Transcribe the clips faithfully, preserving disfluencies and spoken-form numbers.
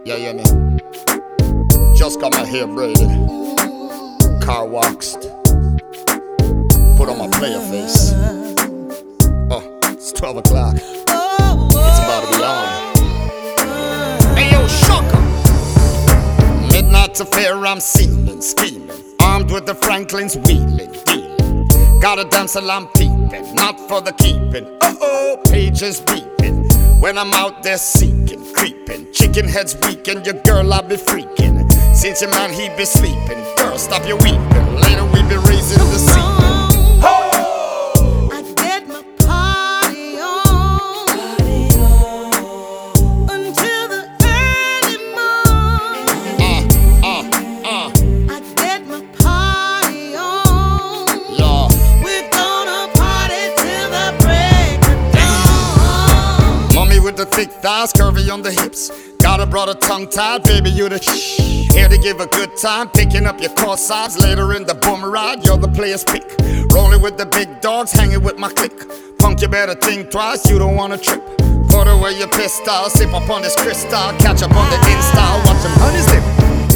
Yeah, yeah, me. Just got my hair braided, car waxed, put on my player face. Oh, it's twelve o'clock. It's about to be on. Hey, yo, Shocker! Midnight affair, I'm sealing, scheming, armed with the Franklins, wheeling, dealing. Got a damn salon peeping, not for the keeping. Uh-oh, pages beeping. When I'm out there seeking, creeping, chicken heads weaking, your girl I be freaking. Since your man he be sleeping, girl stop your weeping. Later we be raising the sea. I get my party on, party on until the early morning. Uh, uh, uh. I get my party on. Yeah. We're gonna party till the break of dawn. Mommy with the thick thighs, curvy on the hips. Got a brother tongue tied, baby you the shh. Here to give a good time, picking up your core size. Later in the boom ride, you're the player's pick. Rolling with the big dogs, hanging with my clique. Punk, you better think twice, you don't wanna trip. Put away your pistol, sip up on this crystal. Catch up on the Insta, watch them honeys dip.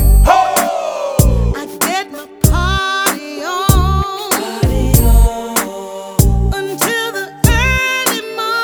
I get my party on, party on until the early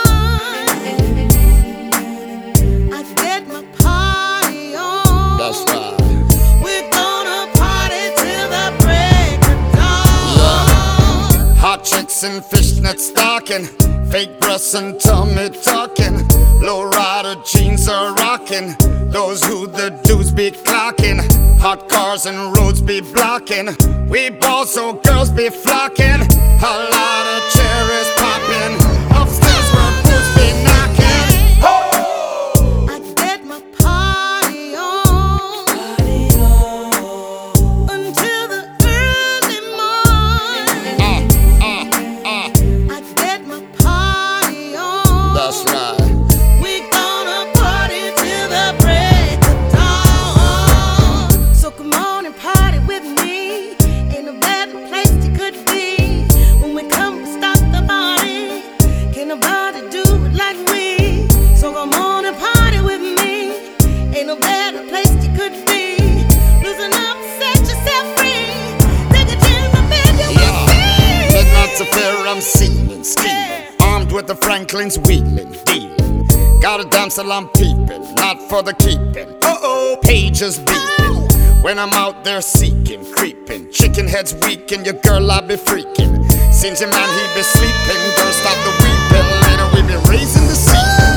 morning. I get my party on. That's right. We're gonna party till the break of dawn. Yeah. Hot chicks in fishnet stocking, fake breasts and tummy talking. Low rider jeans are rocking, those who the dudes be clocking. Hot cars and roads be blocking, we ball so girls be flocking. A lot of cherries popping, upstairs where boots be knocking. I get my party on, party on until the early morning. Uh, uh, uh. I get my party on. That's right. We gonna party till the break of dawn. So come on and party with me. Ain't no better place you could be. When we come, we start the party. Can't nobody do it like we. So come on and party with me. Ain't no better place you could be. Loosen up, set yourself free. Take a chance, I bet you will Yeah. see. Midnight affair, I'm sealing, scheming, armed with the Franklins, wheeling, dealing. Got a damn salon peeping, not for the keeping. Uh-oh, pages beeping. When I'm out there seeking, creeping, chicken heads weaking, your girl I be freaking. Since your man he be sleeping, girl stop the weeping. Later we be raising the sea.